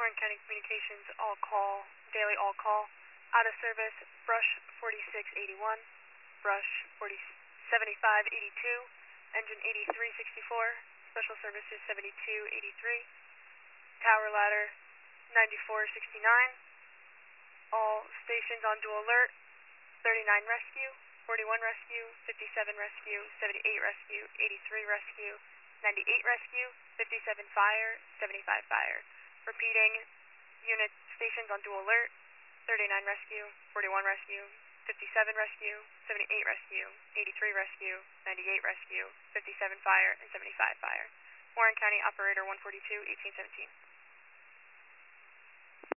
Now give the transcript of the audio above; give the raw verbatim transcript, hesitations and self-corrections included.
Warren County Communications, all call, daily all call, out of service, brush forty-six eighty-one, brush seventy-five eighty-two, engine eighty-three sixty-four, special services seventy-two eighty-three, tower ladder ninety-four sixty-nine, all stations on dual alert, thirty-nine rescue, forty-one rescue, fifty-seven rescue, seventy-eight rescue, eighty-three rescue, ninety-eight rescue, fifty-seven fire, seventy-five fire. Repeating, unit stations on dual alert, thirty-nine rescue, forty-one rescue, fifty-seven rescue, seventy-eight rescue, eighty-three rescue, ninety-eight rescue, fifty-seven fire, and seventy-five fire. Warren County Operator one forty-two, eighteen seventeen.